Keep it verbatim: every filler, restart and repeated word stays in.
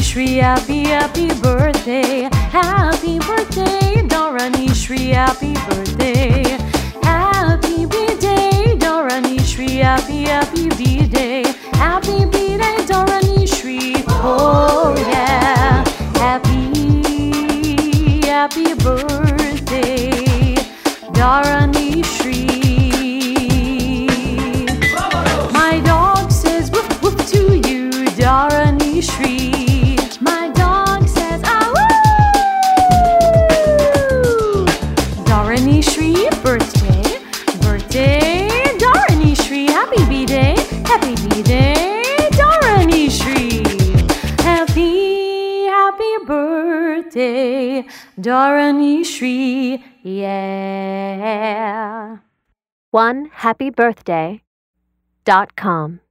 Shri, happy, happy birthday. Happy birthday, Dharani Shri, happy birthday. Happy B-Day, Dharani Shri, happy, happy B-Day. Happy B-Day, Dharani Shri, oh yeah. Happy, happy birthday, Dharani Shri. My dog says woof woof to you, Dharani Shri. My dog says ah woo. Dharani Shri, birthday, birthday, Dharani Shri, happy B-Day, happy B-Day, Dharani Shri. Happy, happy birthday, Dharani Shri, yeah. one happy birthday dot com